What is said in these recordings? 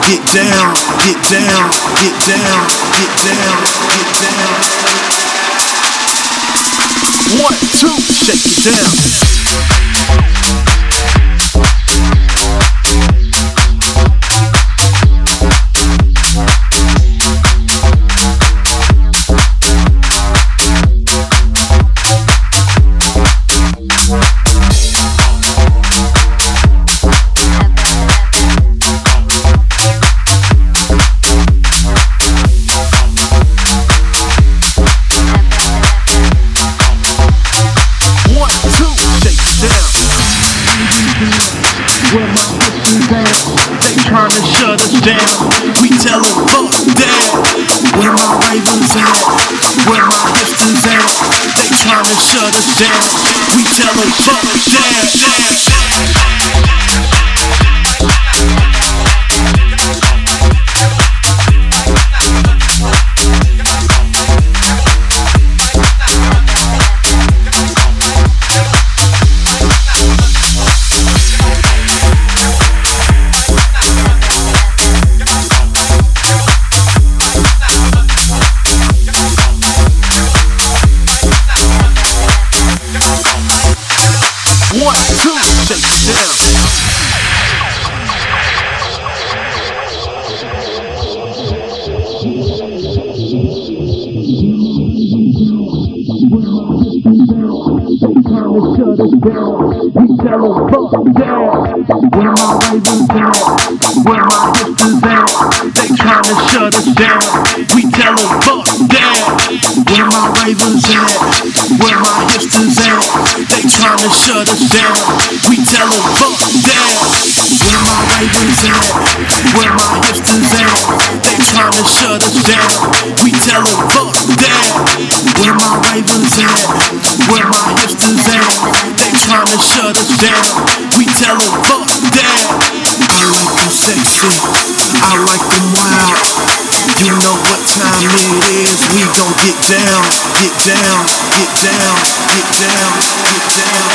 get down, get down, get down, get down, get down. 1, 2, shake it down. Where my sisters at? They trying to shut us down. We tell them fuck that. Where my ravens at? Where my sisters at? They trying to shut us down. We tell them fuck that. Shut us down, we tell them fuck that. Where my ravens at? Where my sisters at? They tryna shut us down, we tell them fuck that. Where my ravens at? Where my sisters at? They tryna shut us down, we tell them fuck that. Where my ravens at? Where my sisters at? They tryna shut us down, we tell them fuck that. Where my ravens at? Where my sisters at? They tryna shut us down, we tell them fuck that. I like them sexy, I like them wild. You know what time it is, we gon' get down, get down, get down, get down, get down.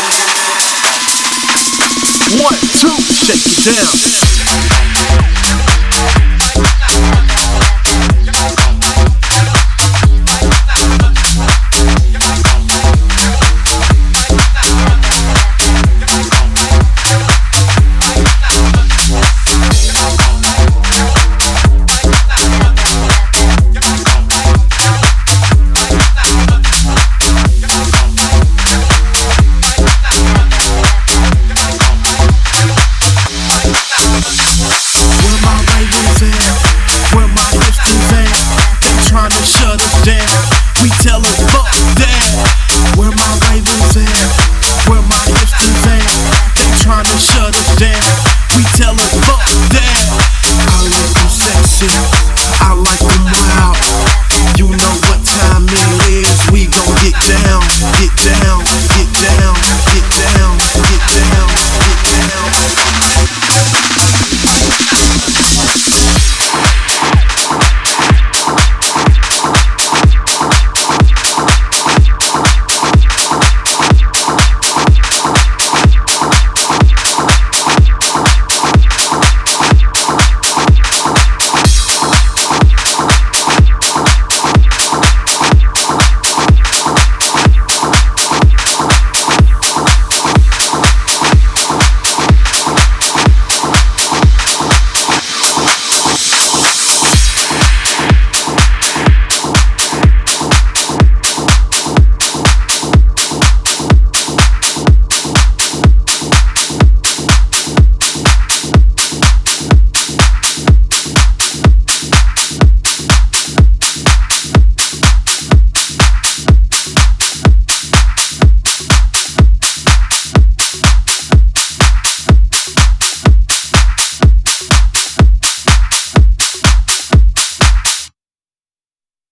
1, 2, shake it down.